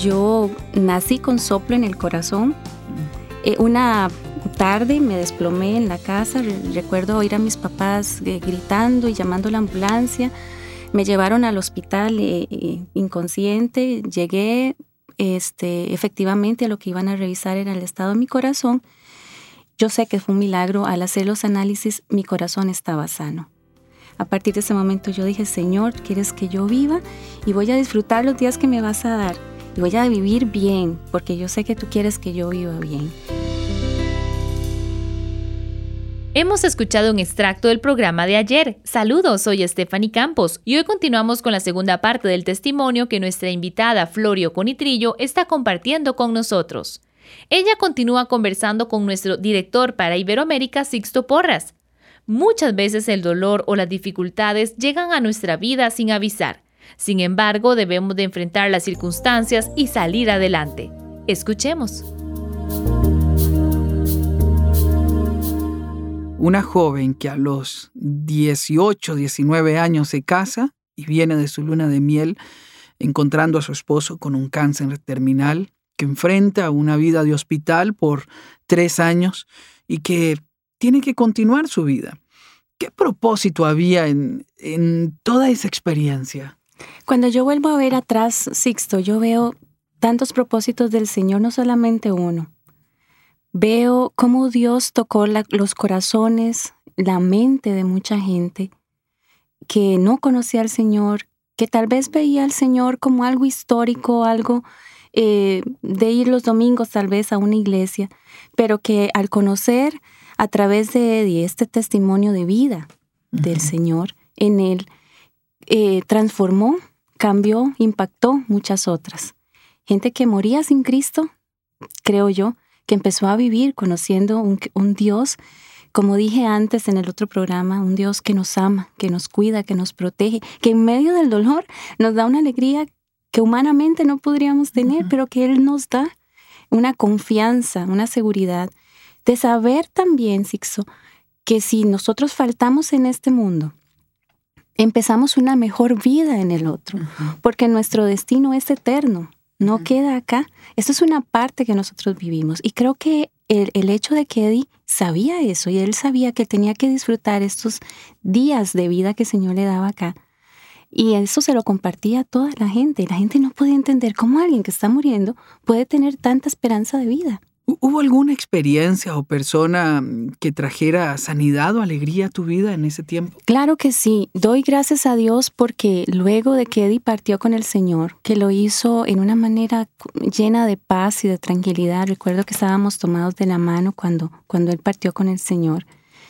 yo nací con soplo en el corazón. Una tarde me desplomé en la casa. Recuerdo oír a mis papás gritando y llamando a la ambulancia. Me llevaron al hospital inconsciente. Llegué, efectivamente, lo que iban a revisar era el estado de mi corazón. Yo sé que fue un milagro. Al hacer los análisis, mi corazón estaba sano. A partir de ese momento yo dije, Señor, ¿quieres que yo viva? Y voy a disfrutar los días que me vas a dar. Y voy a vivir bien, porque yo sé que tú quieres que yo viva bien. Hemos escuchado un extracto del programa de ayer. Saludos, soy Stephanie Campos y hoy continuamos con la segunda parte del testimonio que nuestra invitada Florio Conitrillo está compartiendo con nosotros. Ella continúa conversando con nuestro director para Iberoamérica, Sixto Porras. Muchas veces el dolor o las dificultades llegan a nuestra vida sin avisar. Sin embargo, debemos de enfrentar las circunstancias y salir adelante. Escuchemos. Una joven que a los 18, 19 años se casa y viene de su luna de miel encontrando a su esposo con un cáncer terminal, que enfrenta una vida de hospital por 3 años y que tiene que continuar su vida. ¿Qué propósito había en toda esa experiencia? Cuando yo vuelvo a ver atrás, Sixto, yo veo tantos propósitos del Señor, no solamente uno. Veo cómo Dios tocó los corazones, la mente de mucha gente que no conocía al Señor, que tal vez veía al Señor como algo histórico, algo de ir los domingos tal vez a una iglesia, pero que al conocer a través de este testimonio de vida del Señor en él, transformó, cambió, impactó muchas otras. Gente que moría sin Cristo, creo yo, que empezó a vivir conociendo un Dios, como dije antes en el otro programa, un Dios que nos ama, que nos cuida, que nos protege, que en medio del dolor nos da una alegría que humanamente no podríamos tener, pero que Él nos da una confianza, una seguridad de saber también, Sixto, que si nosotros faltamos en este mundo, empezamos una mejor vida en el otro, porque nuestro destino es eterno, no queda acá. Esto es una parte que nosotros vivimos. Y creo que el hecho de que Eddie sabía eso y él sabía que tenía que disfrutar estos días de vida que el Señor le daba acá, y eso se lo compartía a toda la gente. La gente no podía entender cómo alguien que está muriendo puede tener tanta esperanza de vida. ¿Hubo alguna experiencia o persona que trajera sanidad o alegría a tu vida en ese tiempo? Claro que sí. Doy gracias a Dios porque luego de que Eddie partió con el Señor, que lo hizo en una manera llena de paz y de tranquilidad. Recuerdo que estábamos tomados de la mano cuando él partió con el Señor.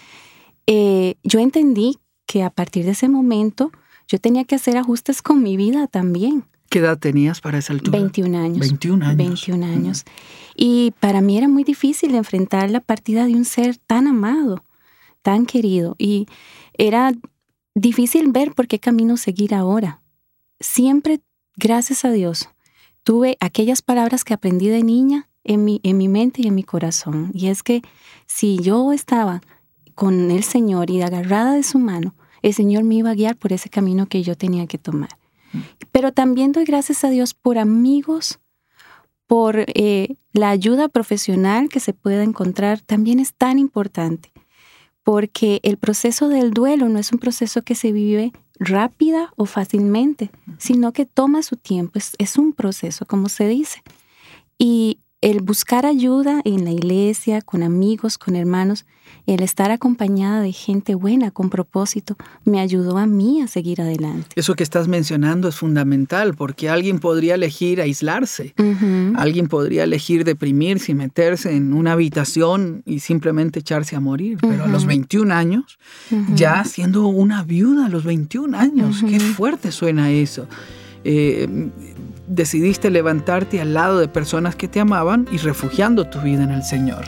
Yo entendí que a partir de ese momento yo tenía que hacer ajustes con mi vida también. ¿Qué edad tenías para esa altura? 21 años. 21 años. 21 años. Y para mí era muy difícil enfrentar la partida de un ser tan amado, tan querido. Y era difícil ver por qué camino seguir ahora. Siempre, gracias a Dios, tuve aquellas palabras que aprendí de niña en mi mente y en mi corazón. Y es que si yo estaba con el Señor y agarrada de su mano, el Señor me iba a guiar por ese camino que yo tenía que tomar. Pero también doy gracias a Dios por amigos, por la ayuda profesional que se pueda encontrar. También es tan importante, porque el proceso del duelo no es un proceso que se vive rápida o fácilmente, sino que toma su tiempo. Es un proceso, como se dice. Y el buscar ayuda en la iglesia, con amigos, con hermanos, el estar acompañada de gente buena, con propósito, me ayudó a mí a seguir adelante. Eso que estás mencionando es fundamental, porque alguien podría elegir aislarse, alguien podría elegir deprimirse y meterse en una habitación y simplemente echarse a morir, pero a los 21 años, ya siendo una viuda a los 21 años, qué fuerte suena eso. Decidiste levantarte al lado de personas que te amaban y refugiando tu vida en el Señor.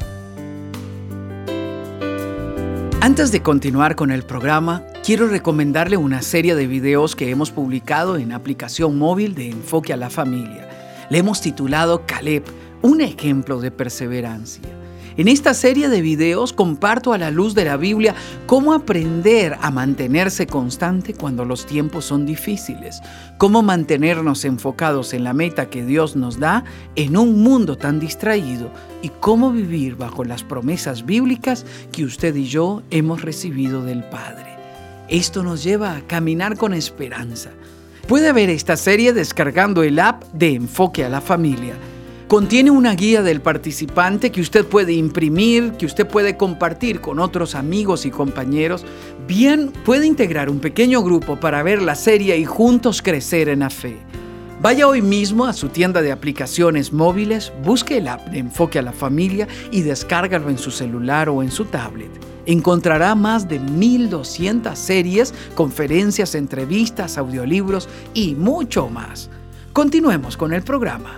Antes de continuar con el programa, quiero recomendarle una serie de videos que hemos publicado en aplicación móvil de Enfoque a la Familia. Le hemos titulado Caleb, un ejemplo de perseverancia. En esta serie de videos comparto a la luz de la Biblia cómo aprender a mantenerse constante cuando los tiempos son difíciles, cómo mantenernos enfocados en la meta que Dios nos da en un mundo tan distraído y cómo vivir bajo las promesas bíblicas que usted y yo hemos recibido del Padre. Esto nos lleva a caminar con esperanza. Puede ver esta serie descargando el app de Enfoque a la Familia. Contiene una guía del participante que usted puede imprimir, que usted puede compartir con otros amigos y compañeros. Bien, puede integrar un pequeño grupo para ver la serie y juntos crecer en la fe. Vaya hoy mismo a su tienda de aplicaciones móviles, busque el app de Enfoque a la Familia y descárgalo en su celular o en su tablet. Encontrará más de 1,200 series, conferencias, entrevistas, audiolibros y mucho más. Continuemos con el programa.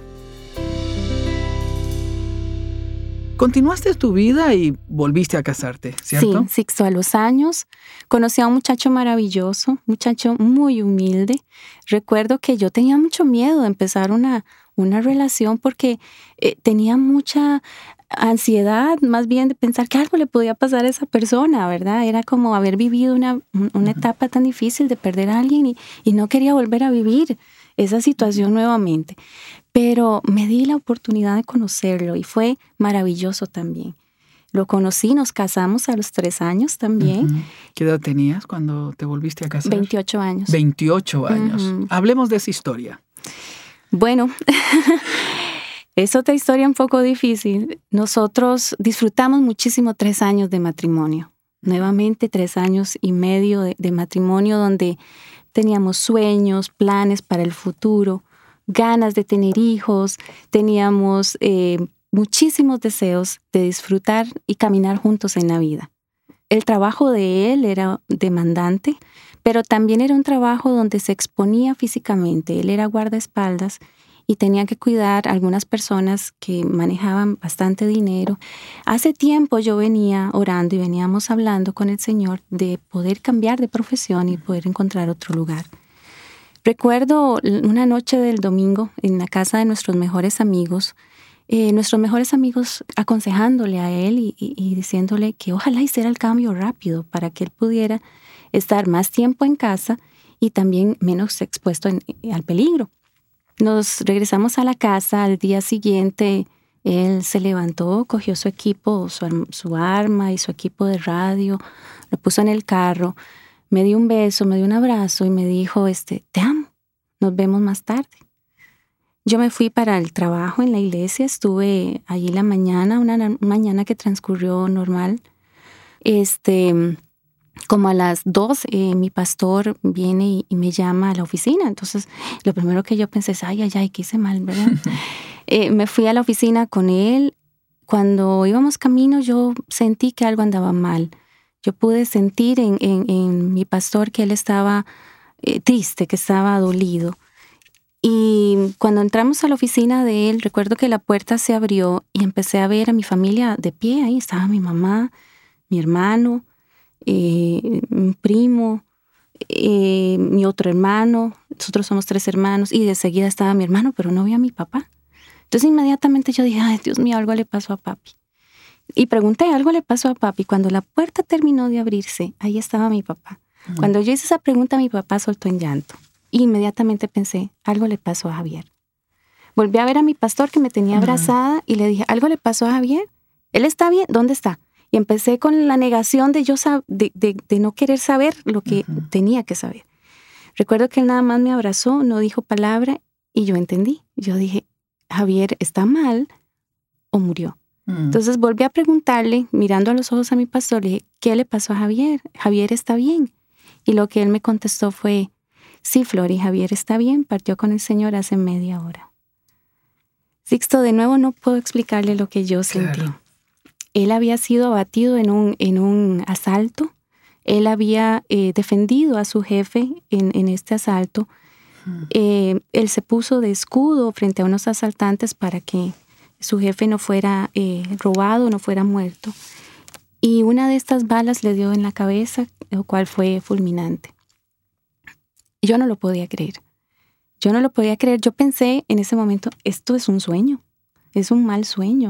Continuaste tu vida y volviste a casarte, ¿cierto? Sí, Sixto, a los años conocí a un muchacho maravilloso, muchacho muy humilde. Recuerdo que yo tenía mucho miedo de empezar una relación porque tenía mucha ansiedad, más bien de pensar que algo le podía pasar a esa persona, ¿verdad? Era como haber vivido una etapa tan difícil de perder a alguien y no quería volver a vivir esa situación nuevamente. Pero me di la oportunidad de conocerlo y fue maravilloso también. Lo conocí, nos casamos a los 3 años también. Uh-huh. ¿Qué edad tenías cuando te volviste a casar? 28 años. 28 años. Uh-huh. Hablemos de esa historia. Bueno, es otra historia un poco difícil. Nosotros disfrutamos muchísimo 3 años de matrimonio. Nuevamente 3 años y medio de matrimonio donde teníamos sueños, planes para el futuro, ganas de tener hijos, teníamos muchísimos deseos de disfrutar y caminar juntos en la vida. El trabajo de él era demandante, pero también era un trabajo donde se exponía físicamente. Él era guardaespaldas y tenía que cuidar a algunas personas que manejaban bastante dinero. Hace tiempo yo venía orando y veníamos hablando con el Señor de poder cambiar de profesión y poder encontrar otro lugar. Recuerdo una noche del domingo en la casa de nuestros mejores amigos aconsejándole a él y diciéndole que ojalá hiciera el cambio rápido para que él pudiera estar más tiempo en casa y también menos expuesto al peligro. Nos regresamos a la casa. Al día siguiente él se levantó, cogió su equipo, su arma y su equipo de radio, lo puso en el carro. Me dio un beso, me dio un abrazo y me dijo, te amo, nos vemos más tarde. Yo me fui para el trabajo en la iglesia, estuve allí la mañana, una mañana que transcurrió normal. Como a las 2, mi pastor viene y me llama a la oficina. Entonces, lo primero que yo pensé es, ay, ¿qué hice mal, verdad? Me fui a la oficina con él. Cuando íbamos camino, yo sentí que algo andaba mal. Yo pude sentir en mi pastor que él estaba triste, que estaba dolido. Y cuando entramos a la oficina de él, recuerdo que la puerta se abrió y empecé a ver a mi familia de pie. Ahí estaba mi mamá, mi hermano, mi primo, mi otro hermano. Nosotros somos 3 hermanos y de seguida estaba mi hermano, pero no vi a mi papá. Entonces inmediatamente yo dije, ay, Dios mío, algo le pasó a papi. Y pregunté, ¿algo le pasó a papi? Cuando la puerta terminó de abrirse, ahí estaba mi papá. Uh-huh. Cuando yo hice esa pregunta, mi papá soltó en llanto. Y inmediatamente pensé, algo le pasó a Javier. Volví a ver a mi pastor que me tenía abrazada y le dije, ¿algo le pasó a Javier? ¿Él está bien? ¿Dónde está? Y empecé con la negación de no querer saber lo que tenía que saber. Recuerdo que él nada más me abrazó, no dijo palabra y yo entendí. Yo dije, ¿Javier está mal o murió? Entonces volví a preguntarle, mirando a los ojos a mi pastor, le dije, ¿qué le pasó a Javier? ¿Javier está bien? Y lo que él me contestó fue, sí, Flori, Javier está bien, partió con el Señor hace media hora. Sixto, de nuevo no puedo explicarle lo que yo sentí. Claro. Él había sido abatido en un asalto. Él había defendido a su jefe en este asalto. Él se puso de escudo frente a unos asaltantes para que su jefe no fuera robado, no fuera muerto. Y una de estas balas le dio en la cabeza, lo cual fue fulminante. Yo no lo podía creer. Yo pensé en ese momento, esto es un sueño, es un mal sueño.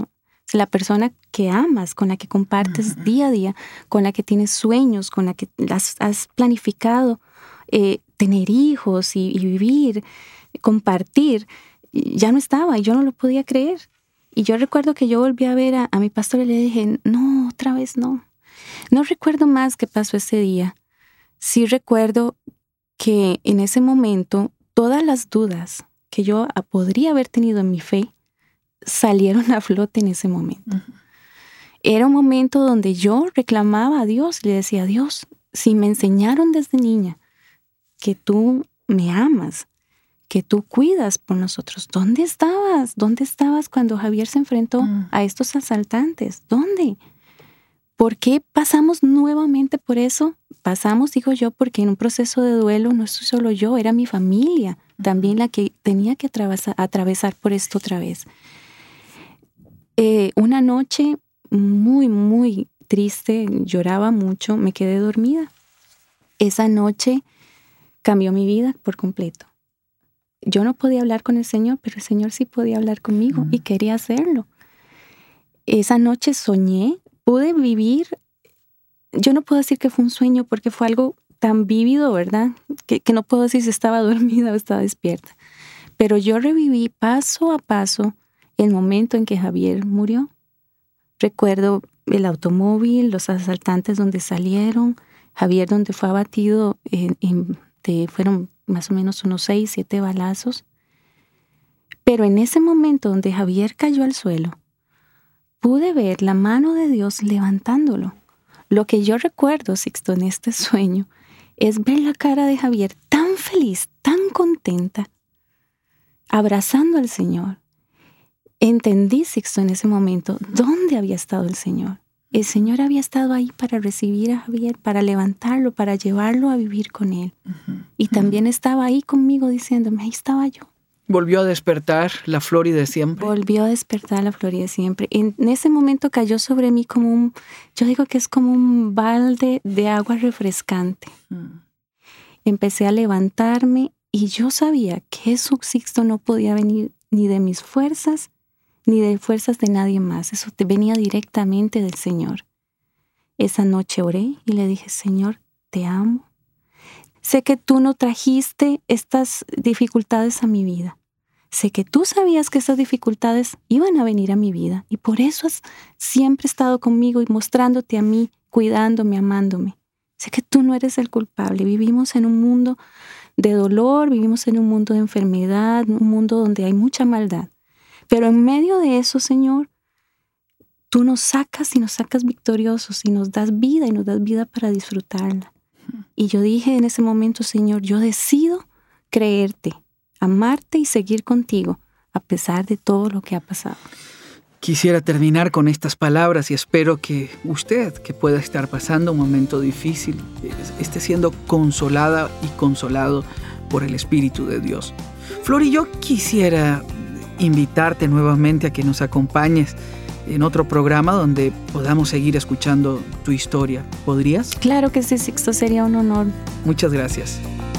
la persona que amas, con la que compartes día a día, con la que tienes sueños, con la que has planificado tener hijos y vivir, compartir, ya no estaba y yo no lo podía creer. Y yo recuerdo que yo volví a ver a mi pastor y le dije, no, otra vez no. No recuerdo más qué pasó ese día. Sí recuerdo que en ese momento todas las dudas que yo podría haber tenido en mi fe salieron a flote en ese momento. Era un momento donde yo reclamaba a Dios, le decía, Dios, si me enseñaron desde niña que tú me amas, que tú cuidas por nosotros, ¿dónde estabas? ¿Dónde estabas cuando Javier se enfrentó a estos asaltantes? ¿Dónde? ¿Por qué pasamos nuevamente por eso? Pasamos, digo yo, porque en un proceso de duelo no soy solo yo, era mi familia también la que tenía que atravesar por esto otra vez. Una noche muy, muy triste, lloraba mucho, me quedé dormida. Esa noche cambió mi vida por completo. Yo no podía hablar con el Señor, pero el Señor sí podía hablar conmigo y quería hacerlo. Esa noche soñé, pude vivir. Yo no puedo decir que fue un sueño porque fue algo tan vívido, ¿verdad? Que no puedo decir si estaba dormida o estaba despierta. Pero yo reviví paso a paso el momento en que Javier murió. Recuerdo el automóvil, los asaltantes donde salieron, Javier donde fue abatido, fueron más o menos unos 6, 7 balazos. Pero en ese momento donde Javier cayó al suelo, pude ver la mano de Dios levantándolo. Lo que yo recuerdo, Sixto, en este sueño, es ver la cara de Javier tan feliz, tan contenta, abrazando al Señor. Entendí, Sixto, en ese momento, dónde había estado el Señor. El Señor había estado ahí para recibir a Javier, para levantarlo, para llevarlo a vivir con Él. Y también estaba ahí conmigo diciéndome, ahí estaba yo. ¿Volvió a despertar la Flori de siempre? Volvió a despertar la Flori de siempre. En ese momento cayó sobre mí yo digo que es como un balde de agua refrescante. Empecé a levantarme y yo sabía que eso, Sixto, no podía venir ni de mis fuerzas, ni de fuerzas de nadie más. Eso venía directamente del Señor. Esa noche oré y le dije, Señor, te amo. Sé que tú no trajiste estas dificultades a mi vida. Sé que tú sabías que estas dificultades iban a venir a mi vida y por eso has siempre estado conmigo y mostrándote a mí, cuidándome, amándome. Sé que tú no eres el culpable. Vivimos en un mundo de dolor, vivimos en un mundo de enfermedad, un mundo donde hay mucha maldad. Pero en medio de eso, Señor, tú nos sacas y nos sacas victoriosos y nos das vida para disfrutarla. Y yo dije en ese momento, Señor, yo decido creerte, amarte y seguir contigo a pesar de todo lo que ha pasado. Quisiera terminar con estas palabras y espero que usted, que pueda estar pasando un momento difícil, esté siendo consolada y consolado por el Espíritu de Dios. Flori, yo quisiera invitarte nuevamente a que nos acompañes en otro programa donde podamos seguir escuchando tu historia. ¿Podrías? Claro que sí, Sixto, sería un honor. Muchas gracias.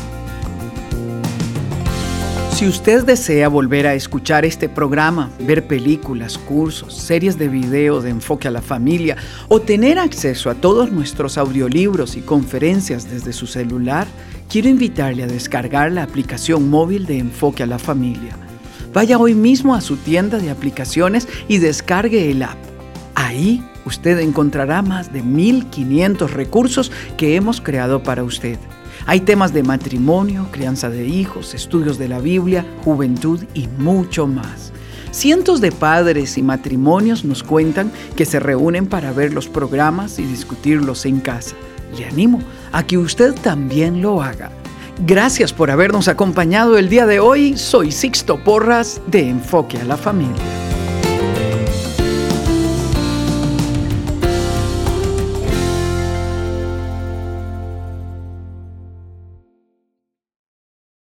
Si usted desea volver a escuchar este programa, ver películas, cursos, series de video de Enfoque a la Familia o tener acceso a todos nuestros audiolibros y conferencias desde su celular, quiero invitarle a descargar la aplicación móvil de Enfoque a la Familia. Vaya hoy mismo a su tienda de aplicaciones y descargue el app. Ahí usted encontrará más de 1,500 recursos que hemos creado para usted. Hay temas de matrimonio, crianza de hijos, estudios de la Biblia, juventud y mucho más. Cientos de padres y matrimonios nos cuentan que se reúnen para ver los programas y discutirlos en casa. Le animo a que usted también lo haga. Gracias por habernos acompañado el día de hoy. Soy Sixto Porras de Enfoque a la Familia.